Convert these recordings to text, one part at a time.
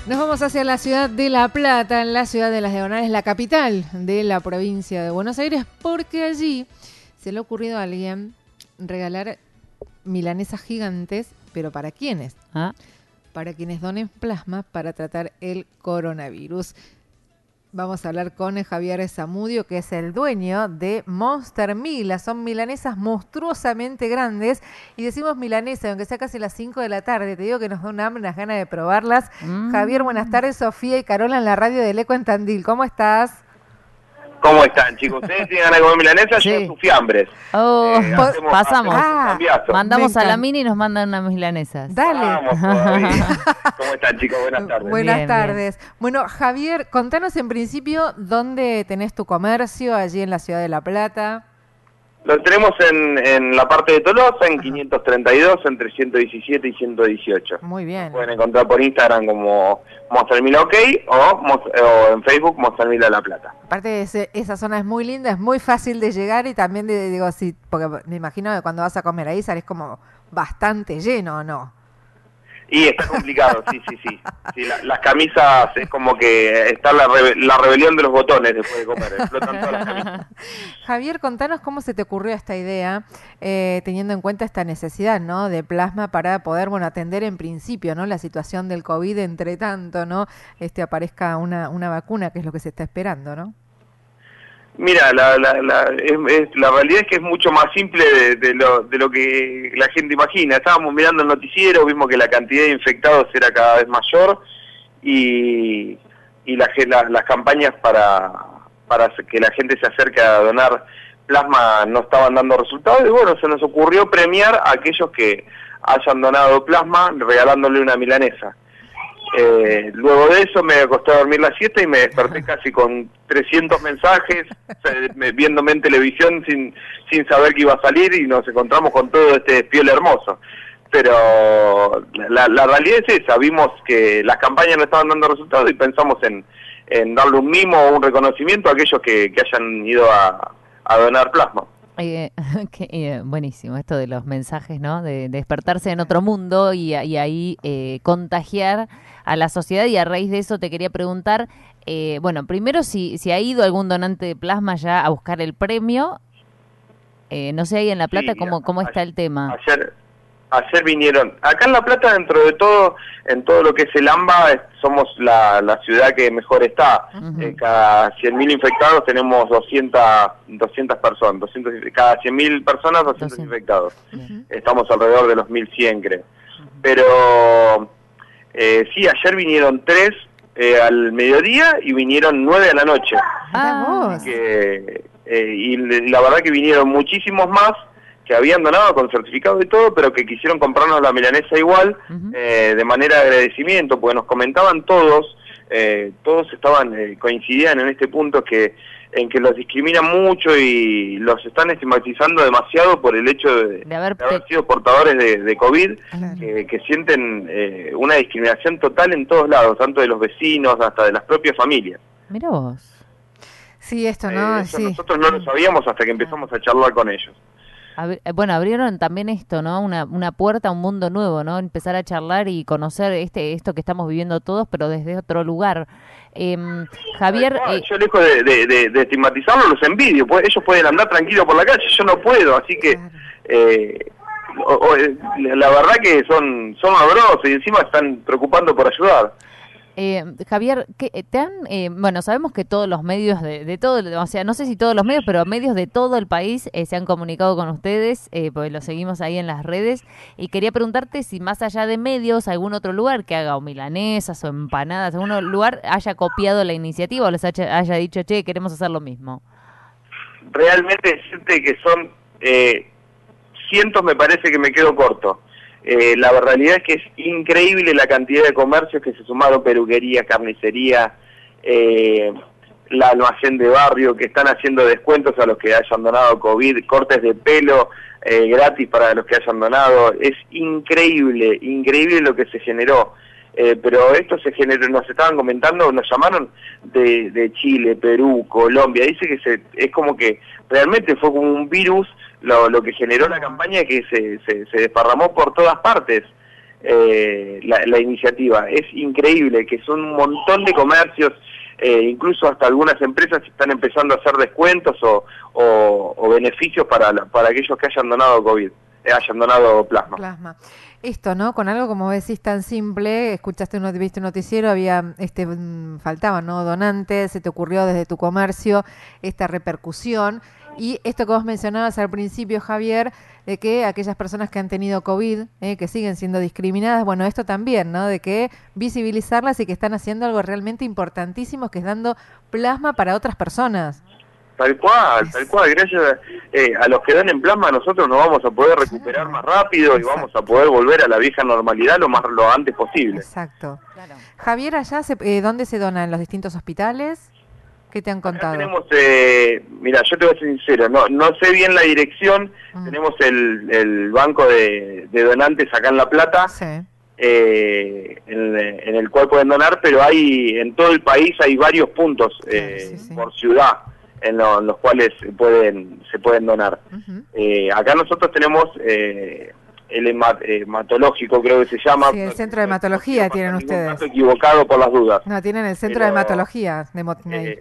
Nos vamos hacia la ciudad de La Plata, en la ciudad de Las Diagonales, la capital de la provincia de Buenos Aires, porque allí se le ha ocurrido a alguien regalar milanesas gigantes, pero ¿para quiénes? Para quienes donen plasma para tratar el coronavirus. Vamos a hablar con Javier Zamudio, que es el dueño de Monster Mila. Son milanesas monstruosamente grandes. Y decimos milanesa, aunque sea casi las 5 de la tarde. Te digo que nos da un hambre, unas ganas de probarlas. Javier, buenas tardes. Sofía y Carola en la radio del Eco en Tandil. ¿Cómo estás? ¿Cómo están, chicos? ¿Ustedes tienen ganas de comer milanesa? Sí. Yo fiambres. Pasamos. Mandamos a la Mini y nos mandan unas milanesas. Dale. Vamos, ¿cómo están, chicos? Buenas tardes. Buenas tardes. Bueno, Javier, contanos en principio dónde tenés tu comercio, allí en la ciudad de La Plata. Lo tenemos en la parte de Tolosa, en 532, entre 117 y 118. Muy bien. Pueden encontrar por Instagram como Monster Mila OK o en Facebook Monster Mila La Plata. Aparte, esa zona es muy linda, es muy fácil de llegar y también, digo, sí, porque me imagino que cuando vas a comer ahí sales como bastante lleno, ¿o no? Y está complicado, sí. Las camisas es como que está la rebelión de los botones después de comer, explotan todas las camisas. Javier, contanos cómo se te ocurrió esta idea, teniendo en cuenta esta necesidad, ¿no?, de plasma para poder, atender en principio, ¿no?, la situación del COVID, entre tanto, ¿no?, aparezca una vacuna, que es lo que se está esperando, ¿no? Mira, la realidad es que es mucho más simple de lo que la gente imagina. Estábamos mirando el noticiero, vimos que la cantidad de infectados era cada vez mayor y las campañas para que la gente se acerque a donar plasma no estaban dando resultados. Y bueno, se nos ocurrió premiar a aquellos que hayan donado plasma regalándole una milanesa. Luego de eso me acosté a dormir la siesta y me desperté casi con 300 mensajes, viéndome en televisión sin saber que iba a salir, y nos encontramos con todo este despiole hermoso. Pero la realidad es esa, vimos que las campañas no estaban dando resultados y pensamos en darle un mimo o un reconocimiento a aquellos que hayan ido a donar plasma. Buenísimo esto de los mensajes, ¿no? De despertarse en otro mundo y ahí contagiar a la sociedad. Y a raíz de eso te quería preguntar, primero si ha ido algún donante de plasma ya a buscar el premio. No sé, ahí en La Plata, sí, ¿cómo está el tema? Ayer vinieron. Acá en La Plata, dentro de todo, en todo lo que es el AMBA, somos la ciudad que mejor está. Cada 100.000 infectados tenemos 200 personas. Cada 100.000 personas, 200 infectados. Estamos alrededor de los 1.100, creo. Pero sí, ayer vinieron 3 al mediodía y vinieron 9 a la noche. Y la verdad que vinieron muchísimos más que habían donado con certificado y todo, pero que quisieron comprarnos la milanesa igual, de manera de agradecimiento, porque nos comentaban todos coincidían en este punto en que los discriminan mucho y los están estigmatizando demasiado por el hecho de haber sido portadores de COVID, que sienten una discriminación total en todos lados, tanto de los vecinos hasta de las propias familias. Mirá vos. Sí, esto no, eso nosotros no lo sabíamos hasta que empezamos a charlar con ellos. Abrieron también esto, ¿no? Una puerta a un mundo nuevo, ¿no? Empezar a charlar y conocer esto que estamos viviendo todos, pero desde otro lugar. Javier... yo lejos de estigmatizarlos, los envidio, pues ellos pueden andar tranquilos por la calle, yo no puedo, así que... la verdad que son amorosos y encima están preocupando por ayudar. Javier, sabemos que todos los medios de todo, o sea, no sé si todos los medios, pero medios de todo el país se han comunicado con ustedes, porque los seguimos ahí en las redes, y quería preguntarte si más allá de medios, algún otro lugar que haga o milanesas o empanadas, algún lugar haya copiado la iniciativa o les haya dicho, che, queremos hacer lo mismo. Realmente decirte que son cientos, me parece que me quedo corto. La realidad es que es increíble la cantidad de comercios que se sumaron, peluquería, carnicería, la almacén de barrio, que están haciendo descuentos a los que hayan donado COVID, cortes de pelo gratis para los que hayan donado. Es increíble lo que se generó. Pero esto se generó, nos estaban comentando, nos llamaron de Chile, Perú, Colombia. Dice que es como que realmente fue como un virus lo que generó la campaña, que se desparramó por todas partes. la iniciativa. Es increíble que son un montón de comercios, incluso hasta algunas empresas están empezando a hacer descuentos o beneficios para aquellos que hayan donado COVID, hayan donado plasma. Esto, ¿no? Con algo como decís tan simple, viste un noticiero, había faltaban, ¿no? Donantes, se te ocurrió desde tu comercio esta repercusión. Y esto que vos mencionabas al principio, Javier, de que aquellas personas que han tenido COVID, que siguen siendo discriminadas, bueno, esto también, ¿no? De que visibilizarlas y que están haciendo algo realmente importantísimo, que es dando plasma para otras personas. Tal cual. Gracias a los que dan en plasma, nosotros nos vamos a poder recuperar más rápido. Exacto. Y vamos a poder volver a la vieja normalidad lo antes posible. Exacto. Claro. Javier, allá, ¿dónde se dona? ¿En los distintos hospitales? ¿Qué te han contado? Acá tenemos, mira, yo te voy a ser sincero, no sé bien la dirección. Tenemos el banco de donantes acá en La Plata, sí. En el cual pueden donar, pero en todo el país hay varios puntos por ciudad en los cuales se pueden donar. Acá nosotros tenemos el hematológico, creo que se llama. Sí, el centro de hematología tienen ustedes. Estoy equivocado por las dudas. No, tienen el centro de hematología de Motinay.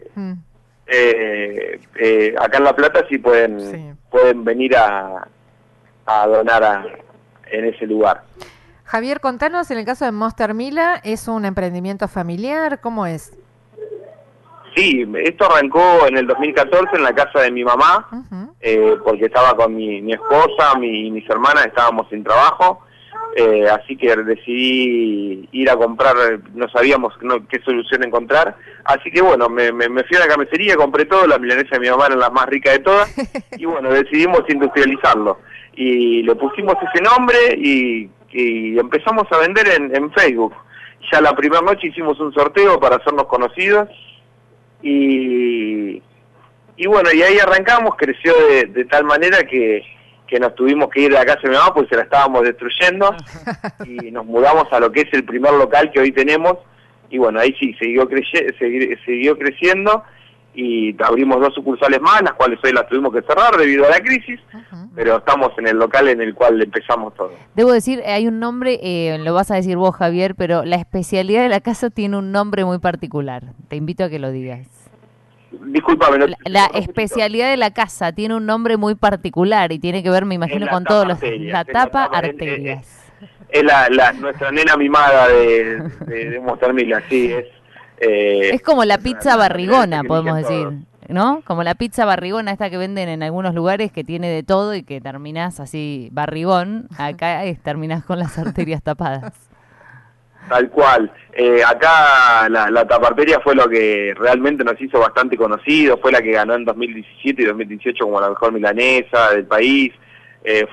Acá en La Plata sí pueden venir a donar en ese lugar. Javier, contanos, en el caso de Monster Mila, ¿es un emprendimiento familiar? ¿Cómo es? Sí, esto arrancó en el 2014 en la casa de mi mamá, porque estaba con mi esposa y mis hermanas, estábamos sin trabajo, así que decidí ir a comprar, no sabíamos qué solución encontrar, así que bueno, me fui a la carnicería, compré todo, la milanesa de mi mamá era la más rica de todas, y bueno, decidimos industrializarlo, y le pusimos ese nombre y empezamos a vender en Facebook. Ya la primera noche hicimos un sorteo para hacernos conocidos, y bueno, y ahí arrancamos, creció de tal manera que nos tuvimos que ir de la casa de mi mamá porque se la estábamos destruyendo y nos mudamos a lo que es el primer local que hoy tenemos, y bueno, ahí sí, siguió creciendo y abrimos 2 sucursales más, las cuales hoy las tuvimos que cerrar debido a la crisis, pero estamos en el local en el cual empezamos todo. Debo decir, hay un nombre, lo vas a decir vos, Javier, pero la especialidad de la casa tiene un nombre muy particular. Te invito a que lo digas. Discúlpame. La especialidad de la casa tiene un nombre muy particular y tiene que ver, me imagino, con todos los... La tapa arterias. Es nuestra nena mimada de Monster Mila, sí, es como la pizza barrigona, podemos decir, ¿no? Como la pizza barrigona esta que venden en algunos lugares, que tiene de todo y que terminás así barrigón. Acá terminás con las arterias tapadas. Tal cual. Acá la taparteria fue lo que realmente nos hizo bastante conocidos, fue la que ganó en 2017 y 2018 como la mejor milanesa del país. Es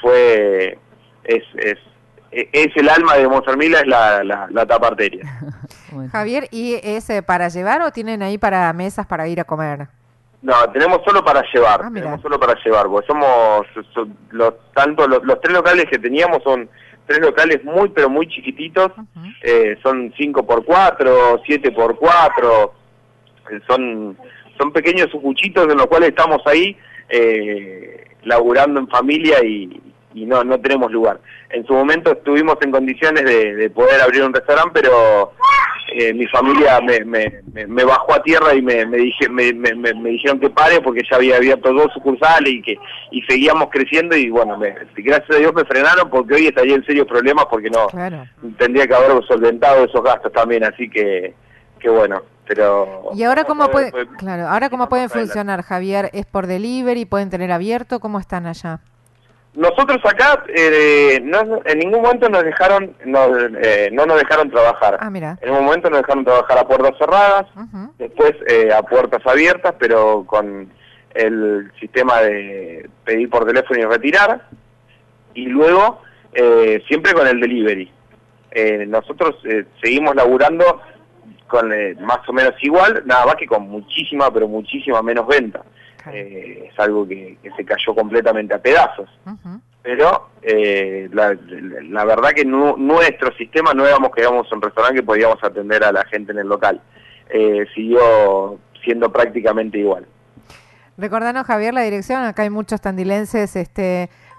el alma de Monster Mila, es la taparteria. Bueno. Javier, ¿y es para llevar o tienen ahí para mesas para ir a comer? No, tenemos solo para llevar, porque somos los 3 locales que teníamos son 3 locales pero muy chiquititos, son 5x4, 7x4, son pequeños sucuchitos en los cuales estamos ahí laburando en familia y no tenemos lugar. En su momento estuvimos en condiciones de poder abrir un restaurante, pero mi familia me bajó a tierra y me dijeron que pare porque ya había abierto 2 sucursales y seguíamos creciendo, y bueno, gracias a Dios me frenaron porque hoy estaría en serios problemas porque tendría que haber solventado esos gastos también, así que bueno, pero... ¿Y ahora cómo pueden funcionar, Javier? ¿Es por delivery? ¿Pueden tener abierto? ¿Cómo están allá? Nosotros acá en ningún momento no nos dejaron trabajar. Mira. En un momento nos dejaron trabajar a puertas cerradas, después a puertas abiertas, pero con el sistema de pedir por teléfono y retirar, y luego siempre con el delivery. Nosotros seguimos laburando con más o menos igual, nada más que con muchísima menos venta. Es algo que se cayó completamente a pedazos, pero la verdad que nuestro sistema no éramos que íbamos a un restaurante que podíamos atender a la gente en el local, siguió siendo prácticamente igual. Recordanos, Javier, la dirección. Acá hay muchos tandilenses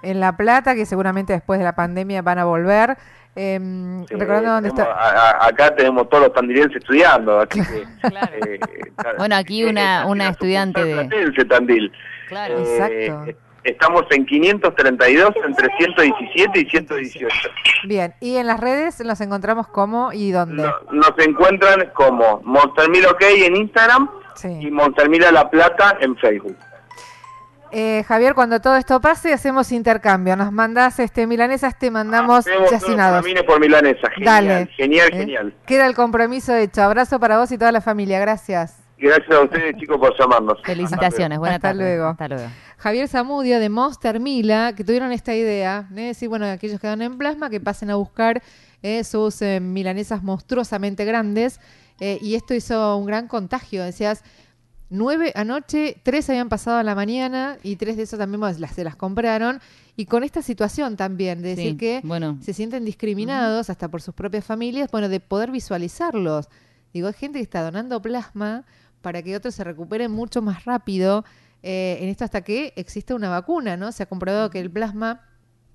en La Plata, que seguramente después de la pandemia van a volver. Sí, Recordando dónde está. Acá tenemos todos los tandilenses estudiando, así que... Claro. Bueno, aquí una estudiante de... Platense, Tandil. Claro. Exacto. Estamos en 532, entre 117 y 118. Bien, y en las redes nos encontramos como y dónde. Nos encuentran como Monstermil OK en Instagram y Monstermil a La Plata en Facebook. Javier, cuando todo esto pase, hacemos intercambio. Nos mandás milanesas, te mandamos chacinados. Por milanesa, genial. Dale. Genial. Queda el compromiso hecho. Abrazo para vos y toda la familia. Gracias. Gracias a ustedes, chicos, por llamarnos. Felicitaciones. Buenas tardes. Hasta luego. Javier Zamudio de Monster Mila, que tuvieron esta idea, de decir, bueno, aquellos que dan en plasma, que pasen a buscar sus milanesas monstruosamente grandes. Y esto hizo un gran contagio. Decías, 9 anoche, 3 habían pasado a la mañana y 3 de esos también se las compraron. Y con esta situación también, de decir que se sienten discriminados hasta por sus propias familias, bueno, de poder visualizarlos. Digo, hay gente que está donando plasma para que otros se recuperen mucho más rápido en esto hasta que exista una vacuna, ¿no? Se ha comprobado que el plasma,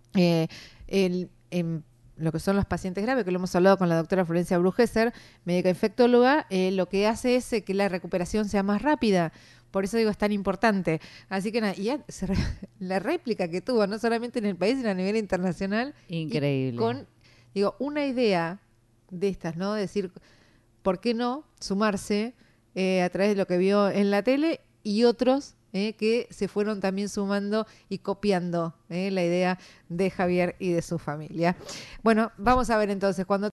en lo que son los pacientes graves, que lo hemos hablado con la doctora Florencia Brugesser, médica infectóloga, lo que hace es que la recuperación sea más rápida. Por eso digo, es tan importante. Así que nada, y la réplica que tuvo, no solamente en el país, sino a nivel internacional. Increíble. Con, una idea de estas, ¿no? Decir, ¿por qué no sumarse a través de lo que vio en la tele y otros que se fueron también sumando y copiando la idea de Javier y de su familia? Bueno, vamos a ver entonces, cuando